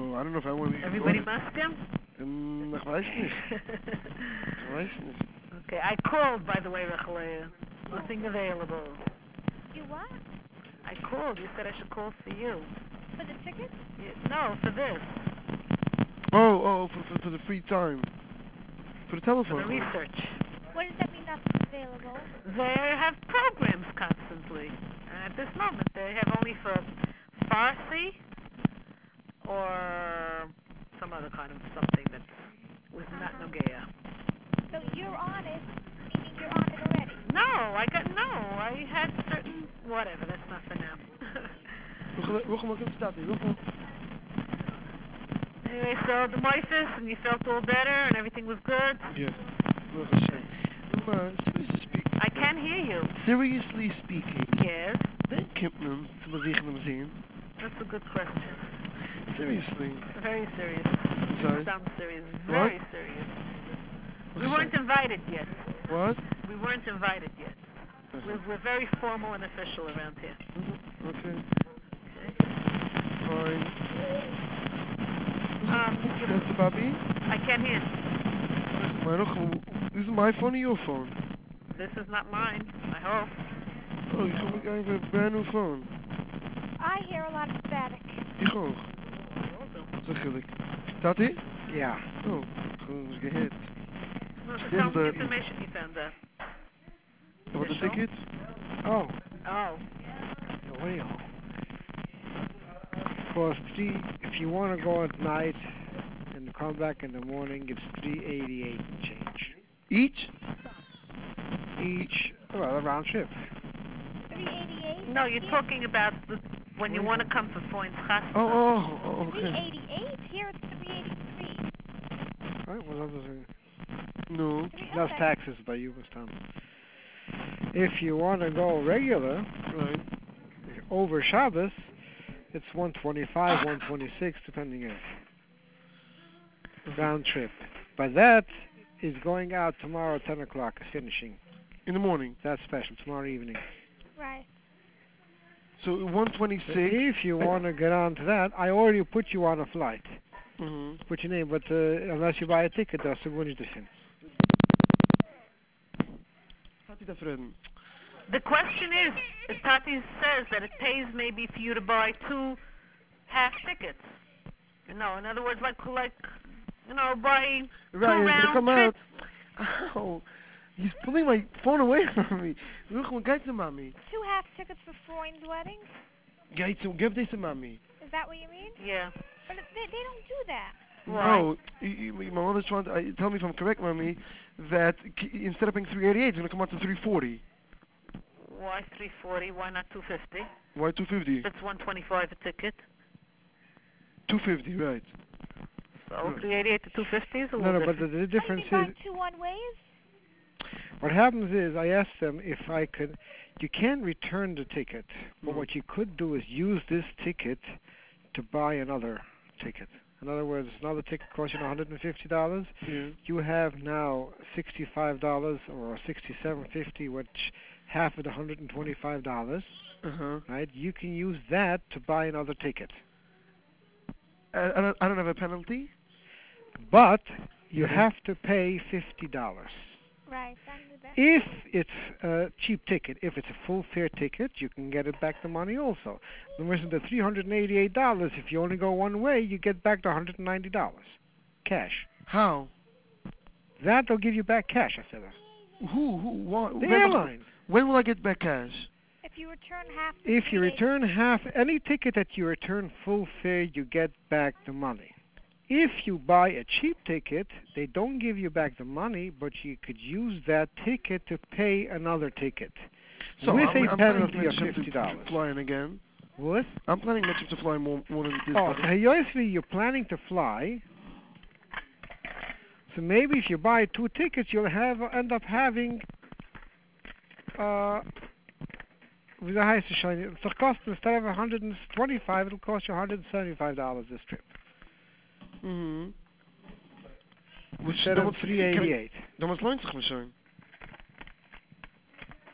So I don't know if I want to. Everybody must him? Ich weiß nicht. Ich weiß nicht. Okay, I called, by the way, Rachleia. Nothing available. You what? I called. You said I should call for you. For the tickets? No, for this. For the free time. For the telephone. For the research. What does that mean, nothing's available? They have programs constantly. And at this moment, they have only for Farsi or some other kind of something that was not Nogea. So you're on it, meaning you're on it already? I had certain, whatever, that's not for now. Anyway, so the Moises, and you felt all better, and everything was good? Yes. I can hear you. Seriously speaking. Yes? When komt men te bewegen hem zien? That's a good question. Seriously. Very serious. Sorry? Sounds serious. Very serious. We weren't invited yet. What? We weren't invited yet. We're very formal and official around here. Okay. Fine. That's Bobby? I can't hear. This is my phone or your phone? This is not mine, I hope. Oh, you have a brand new phone. I hear a lot of static. Ik ook. Zeg Staat hij? Ja. Oh, gewoon gehit. Tell me information you found out. What the ticket? Oh. Oh. Cost if you want to go at night and come back in the morning, it's $388 and change. Each, well, a round trip. $388? No, you're talking about when you want to come for Foynes Chassan. Oh, okay. $388? Here it's $383. Right, what other thing? No. Plus taxes by you, Mr. If you want to go regular, right, over Shabbos, it's $125, $126, depending on round trip. But that is going out tomorrow at 10 o'clock, finishing. In the morning? That's special, tomorrow evening. Right. So 126. If you want to get on to that, I already put you on a flight. Mm-hmm. Put your name, but unless you buy a ticket, that's a good decision. The question is, Tati says that it pays maybe for you to buy 2 half tickets. No, in other words, like buy 2 round trips. Ow. He's pulling my phone away from me. Look, kijk to mommy. 2 half tickets for Freund's wedding? Give this to mommy. Is that what you mean? Yeah. But they don't do that. No, my mother's trying to tell me if I'm correct, mommy, that instead of paying $388, it's going to come out to $340. Why $340? Why not $250? Why $250? That's $125 a ticket. $250, right? So $388 to $250 is a little No, different. but the difference is... You buy 2 one-ways? What happens is, I asked them if I could... You can't return the ticket, but what you could do is use this ticket to buy another ticket. In other words, another ticket costs you $150. Yeah. You have now $65 or $67.50, which half of the $125. Right? You can use that to buy another ticket. I don't have a penalty? But you have to pay $50. Right. If it's a cheap ticket, if it's a full fare ticket, you can get it back the money also. The $388, if you only go one way, you get back the $190 cash. How? That they'll give you back cash, I said that. Who? What? The airline. When will I get back cash? If you return half... If you return half, any ticket that you return full fare, you get back the money. If you buy a cheap ticket, they don't give you back the money, but you could use that ticket to pay another ticket. So with I'm a penalty of $50. $50. Flying again? What? I'm planning to fly more than this. Oh, obviously you're planning to fly. So maybe if you buy 2 tickets, you'll end up having... Wie heißt es schon? It'll cost, instead of $125, it'll cost you $175 this trip. Mm-hmm. Instead of $388. Dan was het me zijn.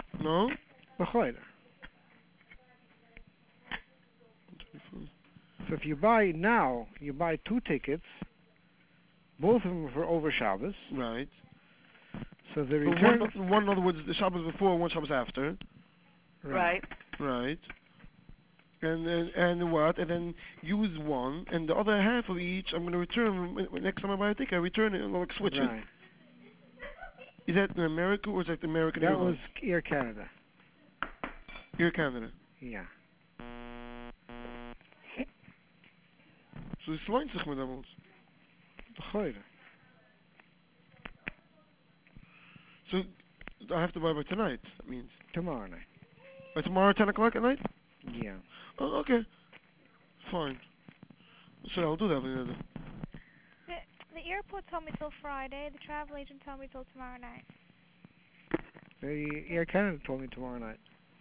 No? Begrijp. So So if you buy now, you buy 2 tickets, both of them for over Shabbos. Right. So the But return... one, in other words, the Shabbos before, one Shabbos after. Right. Right. And what? And then use one, and the other half of each, I'm going to return. Next time I buy a ticket, I return it and like switch Right. it. Is that in America or is that American That Airlines? was Air Canada. Air Canada. Ja. So es lohnt sich mit damals. Heute. So I have to buy by tonight, that means. Tomorrow night. By tomorrow, 10 o'clock at night? Yeah. Oh, okay. Fine. So I'll do that. The airport told me till Friday. The travel agent told me till tomorrow night. The Air Canada told me tomorrow night.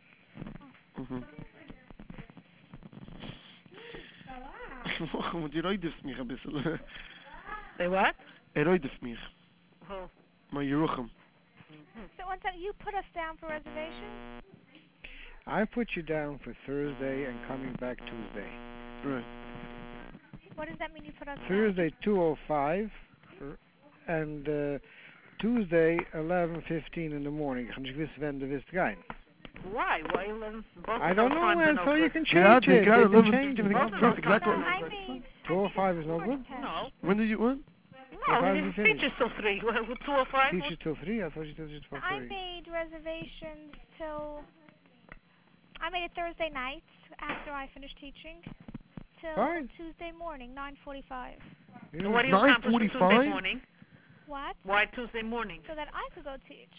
Die roideft mich ein bisschen. Say what? Roideft mich. Oh. Maar Yerucham. So one second, you put us down for reservations? I put you down for Thursday and coming back Tuesday. Right. What does that mean you put us Thursday 2:05 and Tuesday 11:15 in the morning. Gaan ze wist when de wist gaan. Why? Why 11? Both I of don't those know, times are man. no So you good. can Yeah, change it. got They 11, can change 15, it. Both of those exactly. times I are no good. made 2:05 is no good. No. When did you when? No, time the did you finish? teacher's till 3. 2:05? Teach it till 3. I thought you told you till I 3. made reservations till... I made it Thursday night after I finished teaching till Fine. Tuesday morning, 9:45. And what do you accomplish on Tuesday 9:45? morning? What? Why Tuesday morning? So that I could go teach.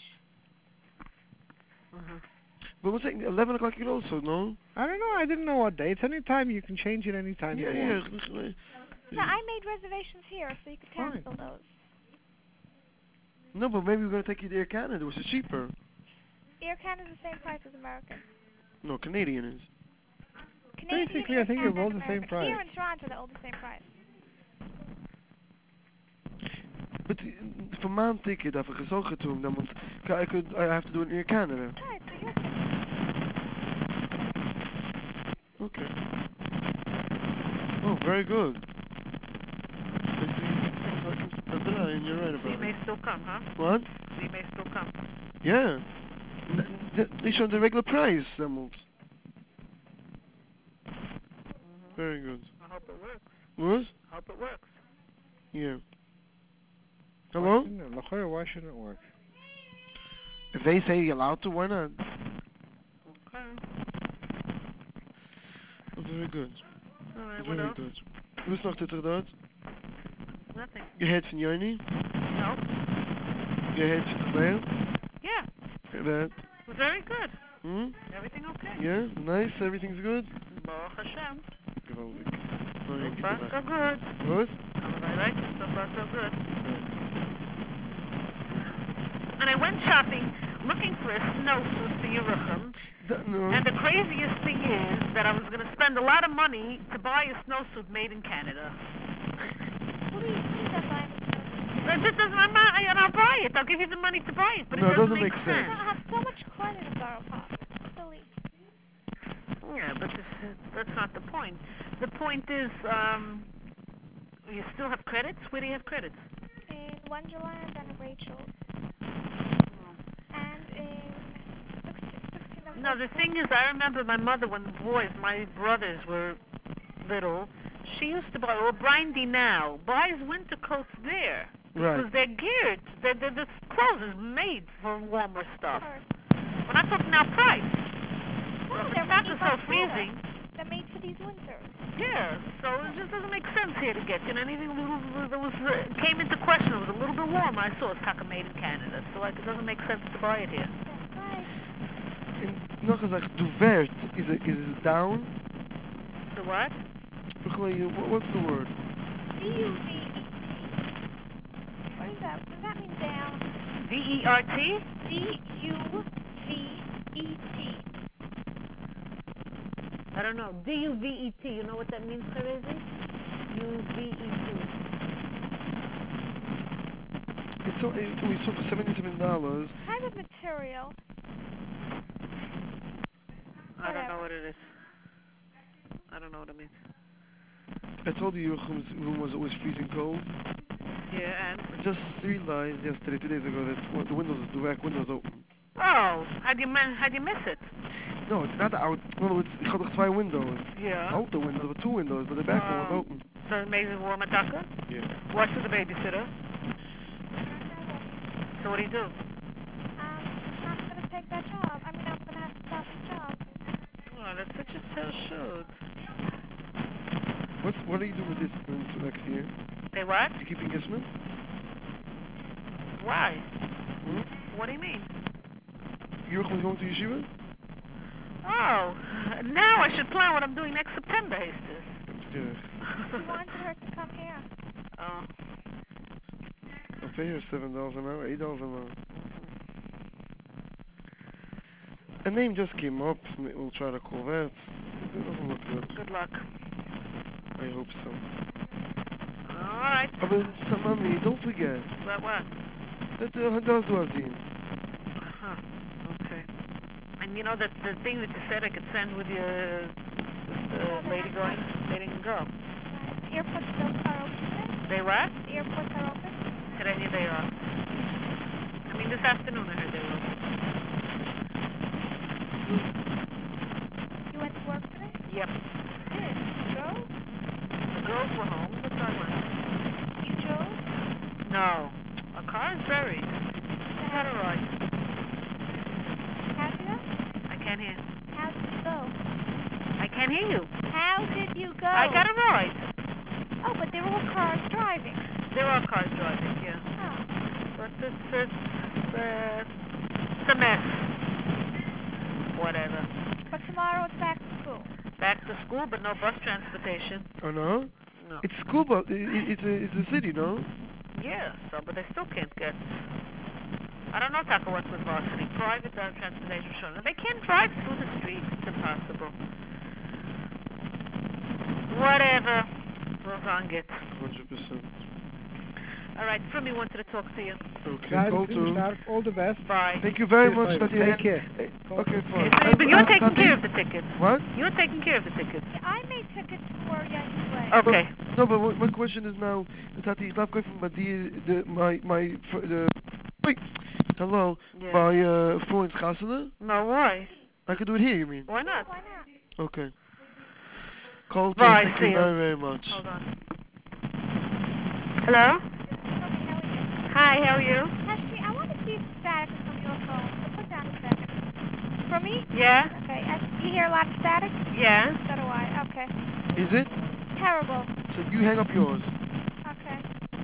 But what's it? 11 o'clock you also, no? I don't know. I didn't know what day. It's any time. You can change it any time you want. No, I made reservations here, so you could cancel those. No, but maybe we're going to take you to Air Canada, which is cheaper. Air Canada's the same price as American. No, Canadian is. Canadian Basically, Air I think they're Canada both and the same American. price. Here in Toronto, they're all the same price. But for my ticket, I've gezogen toen, dan want I have to do it in Air Canada. Right, so you're Okay. Oh, very good. And you're right So you about may it. still come, huh? What? So you may still come. Yeah. They show the regular price, Samuels. Very good. I hope it works. What? I hope it works. Yeah. Hello? Why shouldn't it work? If they say you're allowed to, why not? Okay. Oh, very good. All right, what Very else? good. Hoe is nog dit eruit? Nothing. Je heet van Joni? No. Je heet van Claire? Yeah. That? Very good. Hmm? Everything okay? Yeah? Nice? Everything's good? Baruch Hashem. Geweldig. So far, so good. What? I like it. So far, so good. And I went shopping looking for a snowsuit for Yerucham. No. And the craziest thing is that I was going to spend a lot of money to buy a snowsuit made in Canada. Please don't buy me. This doesn't, I'll buy it. I'll give you the money to buy it, but No, it doesn't make sense. I have so much credit in Borough Park. It's silly. Yeah, but that's not the point. The point is, you still have credits? Where do you have credits? In Wonderland and Rachel's. And in 16 No, the thing is, I remember my mother when my brothers were little, she used to buy, Brindy now, buys winter coats there. Right. Because they're geared. The clothes is made for warmer stuff. We're not talking now price. No, Well, if they're it's not made so by freezing. They're made for these winters. Yeah, so it just doesn't make sense here to get. You know, anything that was came into question, it was a little bit warm. I saw it's taka made in Canada, so like it doesn't make sense to buy it here. That's right. En nog eens, duvert, is it down? The what? What's the word? D-U-V-E-T. What is that? Does that mean down? V-E-R-T? D-U-V-E-T. I don't know. D-U-V-E-T. You know what that means, Terezi? U-V-E-T. We saw for $77. Kind of material. I don't know what it is. I don't know what it means. I told you your room was always freezing cold. Yeah, and? I just realized yesterday, 2 days ago, that the back windows open. Oh, how'd you miss it? No, it's not out. No, ich had two windows. Yeah. Out the windows, but 2 windows, but the back one was open. So it makes it warm at Tucker? Yeah. What's with the babysitter? So what do you do? I'm going to take that job. I'm going to have to stop the job. Oh, that's such a tell shoot. What are you doing with this for next year? They what? You keeping Isman? Why? Hmm? What do you mean? You're going to yeshiva? Oh, now I should plan what I'm doing next September, Hastings. Yeah. He wanted her to come here. Oh. I'll pay her $7 an hour, $8 an hour. A name just came up. We'll try to call that. It doesn't look good. Good luck. I hope so. All right. But Samami, don't forget. About what? That does do our team. Huh. Okay. And you know that the thing that you said I could send with your lady and girl. Airports still are open today? They what? The airports are open? Today they are. I mean, this afternoon I heard they were. You went to work today? Yep. Did you go? The girls were home, but I went. You drove? No. A car is buried. I got a ride. How'd you go? I can't hear. How did you go? I can't hear you. How did you go? I got a ride. Oh, but there were cars driving. There are cars driving, yeah. Oh. But it's a mess. Whatever. But tomorrow it's back to school. Back to school, but no bus transportation. Oh, no? No. It's school, but it's a city, no? Yeah, so, but they still can't get. I don't know, Taco, what's with varsity. Private transportation, sure. They can't drive through the streets. It's impossible. Whatever. We'll find it. 100%. All right, Frimmy wanted to talk to you. Okay, go to. All the best. Bye. Thank you very Yes, much. bye. That you Take had- care. Okay, fine. But you're taking Tati? care of the tickets. What? You're taking care of the tickets. Yeah, I made tickets for yesterday. Okay. No, but my question is now, Tati, ik laat even wait, hello, Yeah. by Florence Gasselen. No, why? I could do it here, you mean? Why not? Why not? Okay. Call to Bye, thank see you you. very, very much. Hold on. Hello? Hi, how are you? Actually, I want to see if static is from your phone. So put down a second. For me? Yeah? Okay. You hear a lot of static? Yeah? So do I. Okay. Is it? Terrible. So you hang up yours. Okay.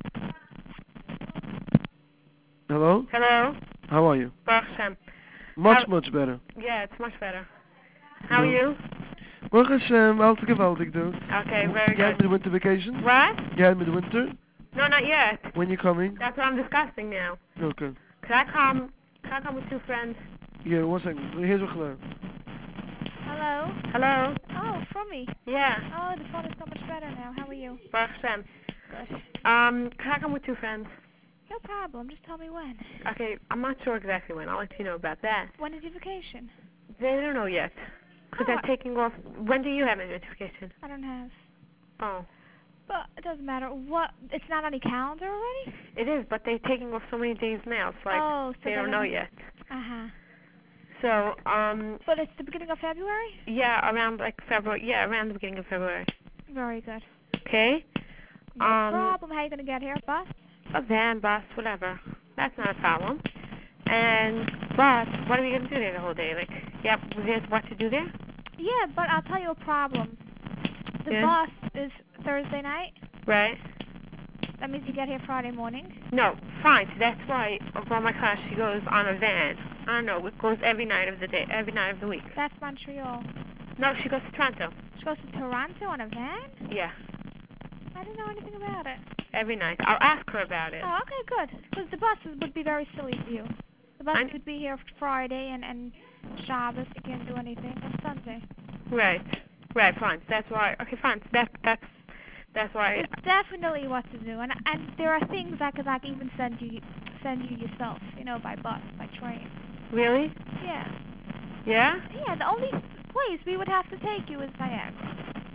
Hello? Hello? How are you? Baruch Hashem. Much better. Yeah, it's much better. How are you? Baruch Hashem, altijd geweldig, dude. Okay, very You had good. the winter vacation? What? You had me the winter? No, not yet. When you coming? That's what I'm discussing now. Okay. Can I come with 2 friends? Yeah, 1 second. Here's what gedaan. Hello? Hello? Oh, from me. Yeah. Oh, the phone is so much better now. How are you? Baruch Hashem. Good. Can I come with 2 friends? No problem. Just tell me when. Okay, I'm not sure exactly when. I'll let you know about that. When is your vacation? They don't know yet. Because Oh, they're taking off. When do you have a vacation? I don't have. Oh. But it doesn't matter. What? It's not on the calendar already? It is, but they're taking off so many days now. It's like oh, so they don't know yet. Uh-huh. So, But it's the beginning of February? yeah, around like February. Yeah, around the beginning of February. Very good. Okay? No problem. How are you going to get here? Bus? A van, bus, whatever. That's not a problem. But what are we going to do there the whole day? Like, yeah, there's what to do there? Yeah, but I'll tell you a problem. The Yeah? bus is Thursday night. Right? That means you get here Friday morning. No, fine. So that's why well, my class, she goes on a van. I don't know, it goes every night of the day, every night of the week. That's Montreal. No, she goes to Toronto. She goes to Toronto on a van? Yeah, I didn't know anything about it. every night. I'll ask her about it. Oh, okay, good. Because the buses would be very silly for you. The bus I- would be here Friday and Shabbos. You can't do anything on Sunday. Right, fine. So that's why. Okay, fine. So that's why. It's definitely what to do, and there are things I could like even send you yourself. You know, by bus, by train. Really? Yeah. Yeah? Yeah. The only place we would have to take you is Niagara.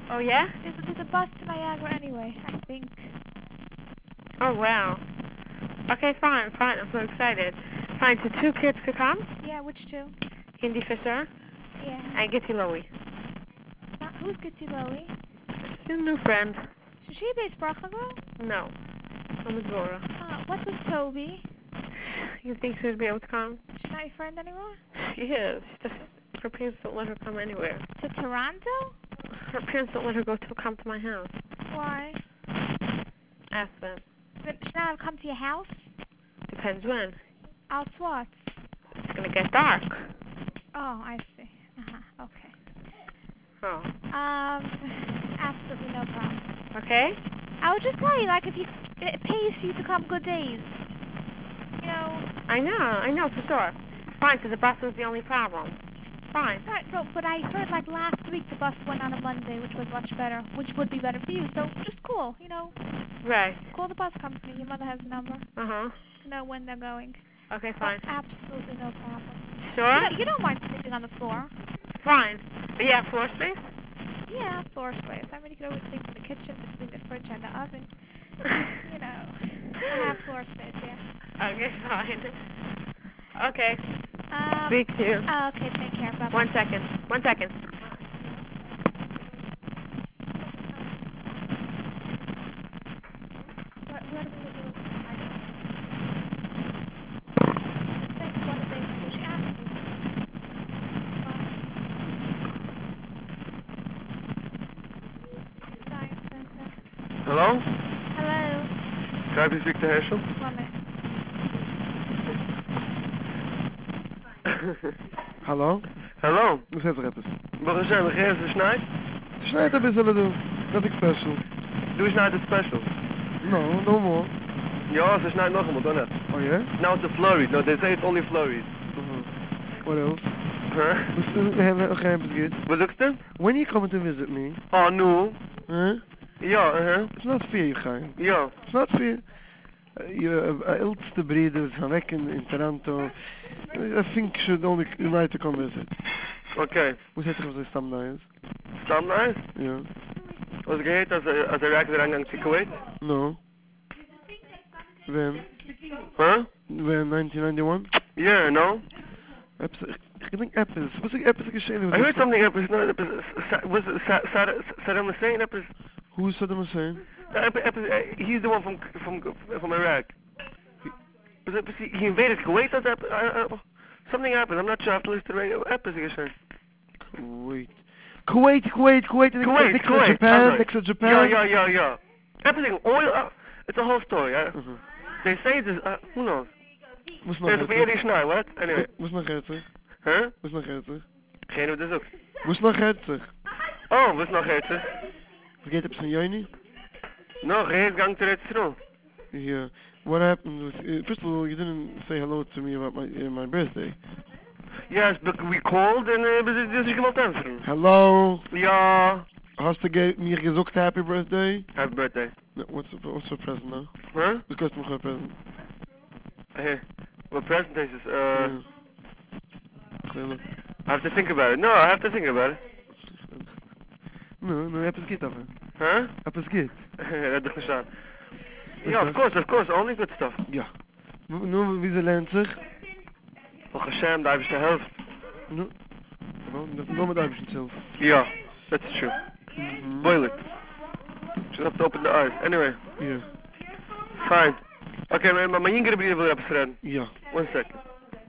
Oh, yeah? There's a bus to Niagara anyway, I think. Oh, wow. Okay, fine. I'm so excited. Fine, so 2 kids could come? Yeah, which 2? Indy Fisher Yeah. and Gitty Lowy. Who's Gitty Lowy? She's a new friend. Is she a base Brachagro? No. From Zora. What with Toby? You think she would be able to come? She's not your friend anymore? She is. Her parents don't let her come anywhere. To Toronto? Her parents don't let her come to my house. Why? Ask them. She's not allowed to come to your house? Depends when. Out what? It's gonna get dark. Oh, I see. Okay. Oh. Absolutely no problem. Okay? I would just tell you, like, if it pays for you to come good days. You know. I know, for sure. Fine, so the bus was the only problem. Fine. Right, so, but I heard, like, last week the bus went on a Monday, which was much better, which would be better for you. So, just call, you know. Right. Call the bus company. Your mother has the number. Uh-huh. To know when they're going. Okay, fine. Absolutely no problem. Sure? You don't mind sleeping on the floor. Fine. But you have floor space? Yeah, floor space. I mean, you could always sleep in the kitchen between the fridge and the oven. You know, I have floor space, yeah. Okay, fine. Okay. Speak to you. Okay, take care. Bye-bye. 1 second. 1 second. What do we do? What did she ask you? Hello? Hello? Can I please speak to Herschel? 1 minute. Hallo? Hallo? Hoe zit er even? Wat zijn we? Geef ze snijdt? Schneid een beetje doen. Dat ik special. Doe snijdt het special. No more. Ja, ze snijdt nog eenmaal, dan net. Oh yeah? Now it's a flurry. No, they say it's only flurries. What else? Huh? Okay, Wat zoekt je? when are you coming to visit me? Oh, nu? Huh? Ja, It's not fair, you guys. Ja. It's not fair. Je oudste brothers gaan weg in Toronto. I think you should only like to come visit. Oké. Hoe zit er op de stamnijs? Stamnijs? Ja. Was geheet als er raakt aan te Kuwait? No. When? Huh? When 1991? Yeah, no? Ik denk Apples. Was ik Apples geschehen? I heard something up. Was Saddam Hussein up? Who is Saddam Hussein? He's the one from Iraq. He invaded Kuwait. Something happened. I'm not sure. I have to listen to the radio. Kuwait. Japan. Next to Japan. Yeah. Everything. Oil. It's a whole story. They say this. Who knows? There's very snel. What? Anyway. Was nog herzig? Huh? Was nog herzig? Geen wat is ook. Was nog herzig? Oh, was nog herzig? Vergeet heb je Johnny? No, geen gang to through. Yeah. What happened with? First of all, you didn't say hello to me about my birthday. Yes, but we called and dus ik wil answeren. Hello. Ja. Hast du mir gesagt happy birthday? Happy birthday. No, what's the present now? Huh? The customer present. Hey, what present is this? Clearly. I have to think about it. No, I have to think about it. No, etwas geht aber. Huh? Etwas geht. Dat dacht ik aan. Yeah, of course, only good stuff. Ja. Nu, wie ze lernt zich? Well, Hashem, daar is de helft. No. No met Irish zelf. Yeah, that's true. Boil it. Just have to open the eyes. Anyway. Yeah. Fine. Okay, maar mijn jongere brief wil je opschrijven. Ja. 1 second.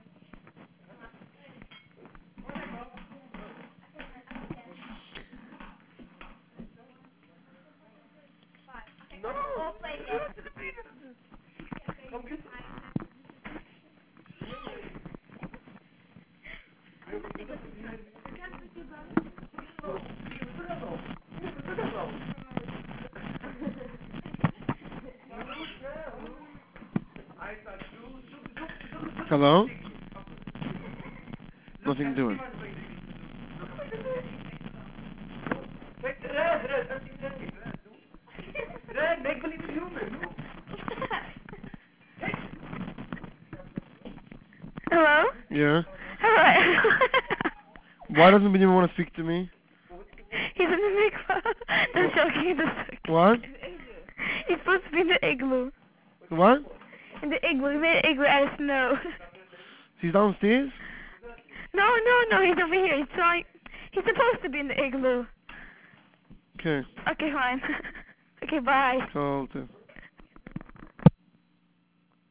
Hello? Nothing doing. Hello? Yeah? Hello. Why doesn't anyone want to speak to me? He's in the mikvah. Wait a second. What? He's supposed to be in the igloo. What? In the igloo. We made an igloo out of snow. He's downstairs? No, he's over here. He's supposed to be in the igloo. Okay. Okay, fine. Okay, bye. Called.